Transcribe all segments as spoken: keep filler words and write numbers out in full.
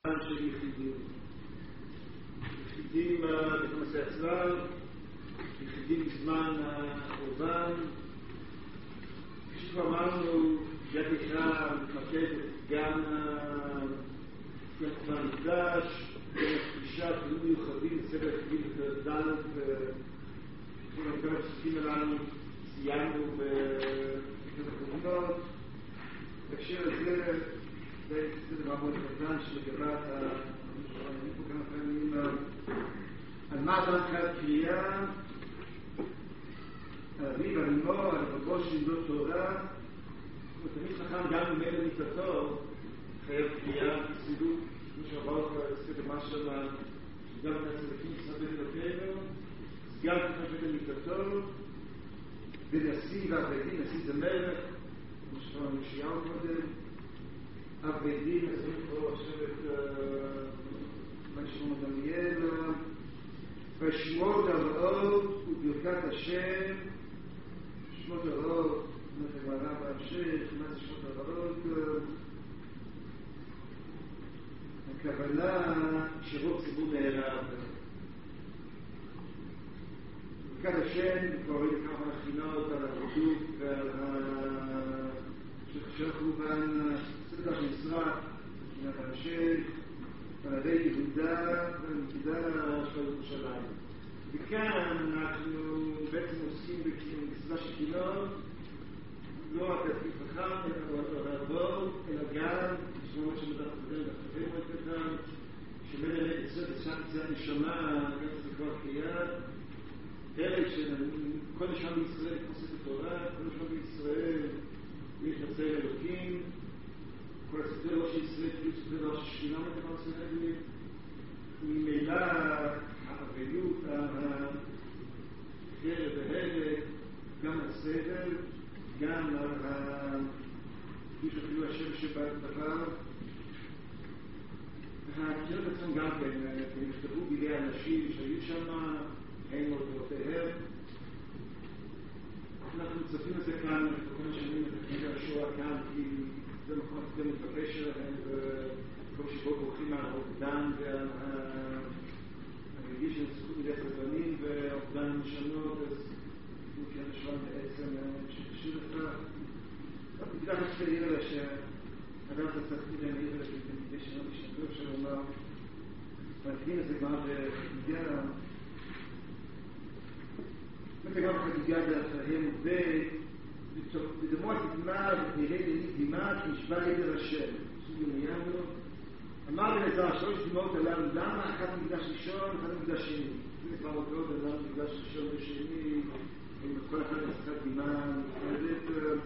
של יחידים. יחידים בתמסי הצלב, יחידים בזמן האובן. כפי שכבר אמרנו, יד יקרא מתמקדת גם כבר מקדש, גם הפגישה, תלויים מיוחדים, סדר יחידים בפרק ד' וכן גם הפסוקים הללו סיימנו בפרק החתונות. בהקשר הזה, זה דבר מאוד קטן שלגבי אני פה כמה פעמים על מה אדם חייב קריאה, על אביו, על אמו, על רבו שלמדו תורה. תמיד חכם גם אם אלה מיטתו חייב קריאה, חסידות, כמו שעבר לך לספר מה שמה, שגם את הצדקים סבב אלוקינו, סגן חכם בית מיטתו, ונשיא ועבדים, נשיא זה מלך, כמו שכבר משיעו קודם, עבדים, נזרים פה עכשיו את מה ששמעון דניאל, בשמות הרעות וברכת השם, שמות הרעות, זאת אומרת, הגמרא בהמשך, מה זה שמות הרעות? הכוונה שרוב ציבור נעלם. ברכת השם, כבר ראיתי כמה מכינות על הרדוף ועל של חורבן סדר המשרה, מבחינת המשך, על ידי יהודה והמקדש של ירושלים. וכאן אנחנו בעצם עוסקים בסביבה של קינות, לא רק תפקיד חכם, אלא רבו, אלא גם, שמות שמדע קודם ואחרים מועצתם, שמד אמת יסוד לשם יציאת נשמה, גם זה כבר קריאה, פרק שכל נשמה בישראל מתפוסק בתורה, כל נשמה בישראל יש נצא אלוקים, כל הספרי ראש ישראל, כאילו ספרי ראש השכינה מתפר סנגלי, ממילא העבדות, החרב וההלך, גם הסבל, גם יש אפילו השם שבא דבר, והקריאות עצמם גם כן, נכתבו בידי אנשים שהיו שם, הם מורדותיהם. אנחנו מצפים את זה כאן, כל השנים את הכניגה השואה כאן, כי זה נכון אתם מתבקש שלהם, וכל שבו בורחים על האובדן והרגיש שהם צריכו בידי סרבנים והאובדן משנות, אז לפי הנשואל בעצם שקשור לכך. בגלל חשבי יראה לה שאדם תצטרכתי להם יראה לה כדי שלא משתתו אפשר לומר, והתבין הזה כבר בחגיגה, וגם בחגיגה באחריהם ודמו התדמה ונראה דנית דימה כנשבע ידר השם. סוג יומיינו אמר לנזר שלוש דמעות עליו, למה אחת מקדש ראשון ואחת מקדש שני? זה כבר אותו דבר מקדש ראשון ושני, עם כל אחד נצחת דימה נפרדת,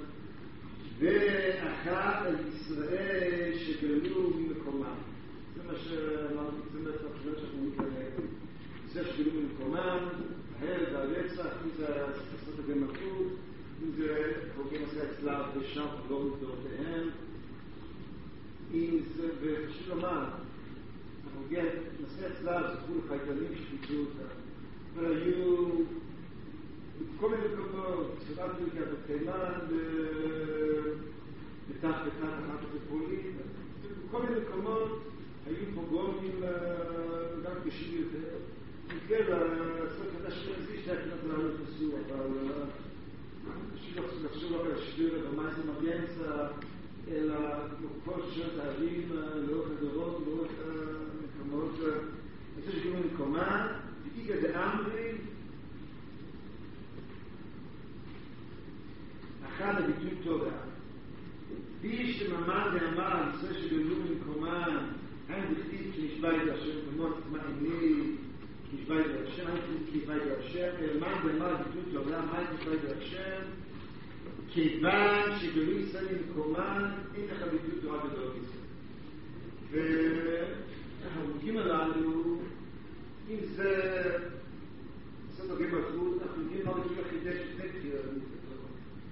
ואחת על ישראל שגלו ממקומם. זה מה שאמרתי, זה מה שאנחנו שאנחנו מתלמד. זה שגלו ממקומם, ההל והרצח, אם זה הספסות הגמתות, אם זה חוגים עושה הצלב ושם חגור מגדורותיהם, אם זה, וחשוב לומר, החוגים עושה הצלב זכו לחייטנים שפיצו אותם, והיו בכל מיני מקומות, סבבתי לכך בתימן, בתח בתח אחת בפולין, בכל מיני מקומות היו פוגרומים גם קשים יותר. מכן, הסוף חדש שרזי שתי הקנות הללו נכנסו, אבל לחשוב רק על השביר ומה זה מגנצה, אלא כל שעות הערים לאורך הדורות, לאורך המקומות, זה שגילו ממקומה, ואיגה דאמרי, אחד הביטוי תורה. בי שמאמר ואמר על זה שגילו ממקומה, הם בכתיב שנשבע את השם, כמות מעיני, נשבע את השם, אני נשבע את השם, מה ואמר ביטוי תורה, מה נשבע את השם, כיוון שגלו ישראל ממקומן, אין לך ביטוי תורה גדול ישראל. והחוגים הללו, אם זה עושה דוגים בגרות, אנחנו יודעים מה רצו לחידש לפני קריאה מתקתו.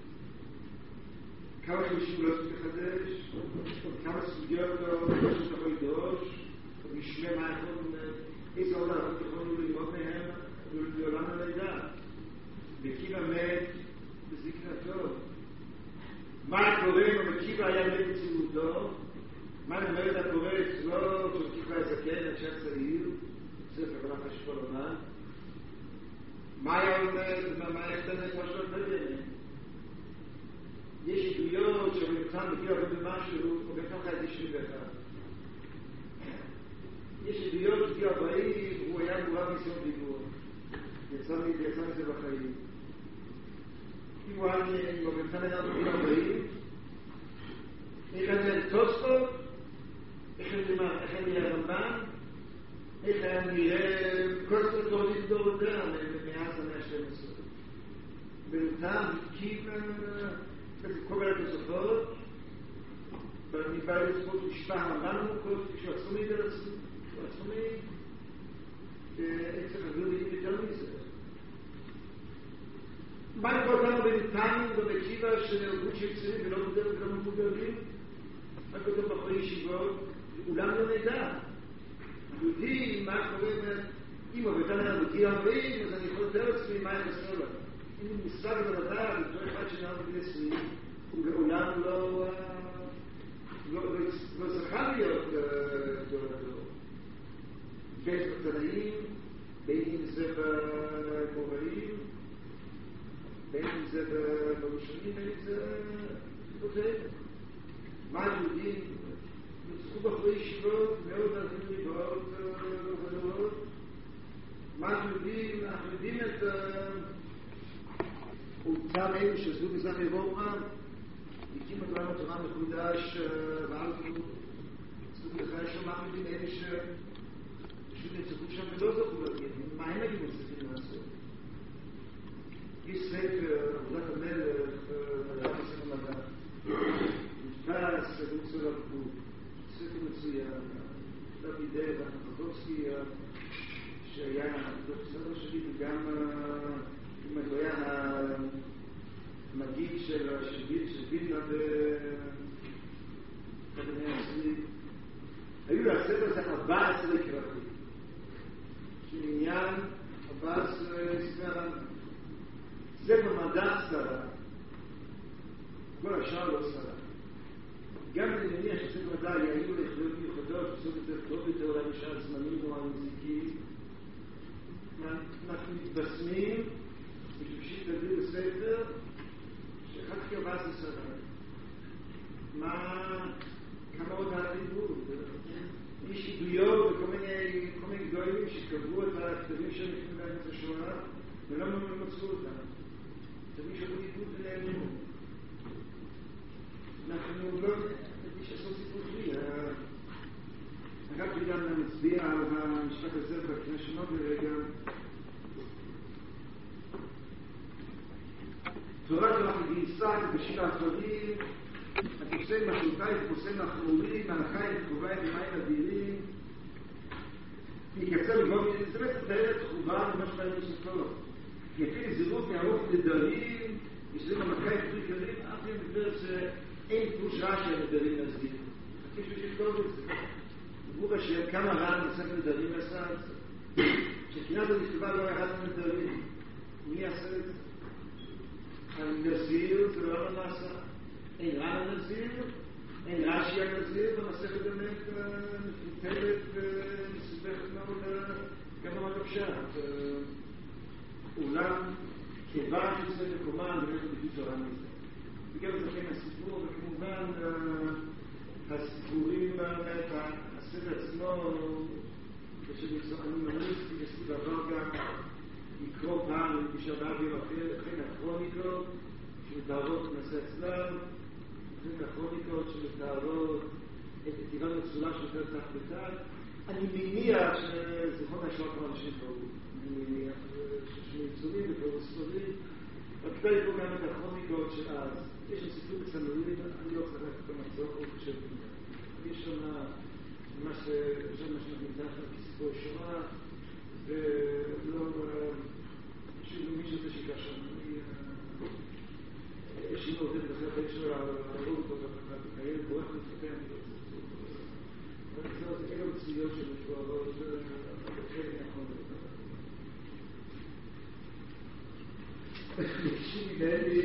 כמה חמישים לא צריך לחדש, כמה סוגיות לא צריך לבוא לדרוש, משמע מה יכול, איזה עוד אנחנו יכולנו ללמוד מהם, לעולם הלידה. וקיבה מת בזקנתו. מה קורה אם המקיבה היה מת בצילותו? מה נאמרת הקורא אצלו נשאר צעיר, ספר קבלת השפוע לומד, מה היה אומר, מה היה יותר כמו שלא תדעי? יש עדויות שבמצב מגיע הרבה במשהו, או בכך היה תשעים ואחת. יש עדויות שגיע ארבעים, הוא היה מורב ניסיון דיבור. יצא מזה בחיים. אם הוא היה במצב היה בגיל ארבעים, איך היה טוסטו, איך היה נראה רמב"ן, איך היה נראה כל זאת לא לדור יודע מאז המאה ה-שתים עשרה. בנותם הקים כל מיני תוספות, בא לזכות משפח רמב"ן מוקות, כשהוא עצמי ולעצמי, הוא עצמי, איך צריך להגיד לי יותר מזה. מה לכל כמה בנתיים ובקיבה שנהרגו שיצרים ולא מבוגרים? מה כותב בחורי ישיבות? אולם לא נדע. יודעים מה קורה אם עובדן היה בגיל ארבעים, אז אני יכול לתאר עצמי מה יחסר לנו. אם הוא מושג בלדעת, אותו אחד שנראה בגיל עשרים, הוא לעולם לא זכה להיות דורדור. בין בקטנאים, בין אם זה במוראים, בין אם זה בראשונים, בין אם זה בקטנאים. מה יודעים? נצחו בחורי ישיבות מאוד הרבה מאוד גדולות. מה אנחנו יודעים? אנחנו יודעים את אותם אלו שעזבו מזרח אירופה, הקימו את עולם התורה מחודש ואז צפו לך יש שם אנחנו יודעים אלה שפשוט נצחו שם ולא זכו להגיד מה הם היו מצליחים לעשות. יש ספר, עבודת המלך, מדע בספר מדע נתפס לרוצו לבקות ספר מצוין, דוד דב, אנטרופובסקי, שהיה בסדר שלי וגם אם הוא היה המגיד של וילנה בקדמי העשרים, היו לספר הזה ארבע עשרה קרבים, של עניין ארבע עשרה ספר, ספר מדע ספרה, כל השאר לא ספרה. גם אני מניח שספר מדע יעידו ליחידות מיוחדות, בסוף יותר טוב יותר אולי משאר זמנים או המוזיקים, אנחנו מתבשמים משושית תדיר בספר שאחד כרבע זה ספר. מה, כמה עוד הדיבור? יש עדויות וכל מיני גדולים שקבעו את הכתבים שהם לפני באמצע השואה ולא מצאו אותם. כתבים שעברו עיבוד ונעלמו. אנחנו לא, יש לעשות סיפור שלי. רק גם נצביע על המשפט הזה בקנה שונות לרגע. תורה שלך גייסה בשביל האחרים, התוסם מחלוקה את פוסם החמורים, מלאכה את חובה את מים אדירים, יקצר לגבות, זה בעצם תאר את חובה למה שבאים בסופו. יפיל זירות מערוך לדרים, ישלים המלאכה את פרי כלים, אף אם מדבר שאין פרוש רע שהם נדרים להסביר. חכי ששכתוב את זה. דיבור אשר כמה רע נצטרך נדרים לעשה את זה. שכינת הנכתובה לא היה רע נדרים. מי יעשה את זה? הנזיר זה לא נעשה. אין רע הנזיר, אין רש"י הנזיר, במסכת באמת מפותלת ומסובכת מאוד גם מאוד הפשט. אולם כיוון שזה מקומן באמת בביטוי תורה מזה. וגם זה כן הסיפור, וכמובן הסיפורים באמת, הספר עצמו, כשאני ממליץ, יש לי דבר גם לקרוא פעם, בשבעה ביום אחר, לכן הכרוניקות שמתארות נעשה אצלם, לכן הכרוניקות שמתארות את כתיבה מצולה שיותר תחת בתת. אני מניח שזכרון השואה כבר אנשים קראו. אני מניח ששמיצונים וקראו ספרים. וכתב פה גם את הכרוניקות של אז. יש שם סיפור בצנורים, אני לא צריך ללכת במצוק או חושב בזה. יש שם מה שאנחנו מתחת כסיפור שואה, ולא... שוב, מי שזה שיקה שם. יש לי עובד בזה הבית שלו, הרוב אותו בקהל, בורח לתפתח, אני לא צריך. אלה הצילות של משוערות, זה חלק נכון. תקשיבי,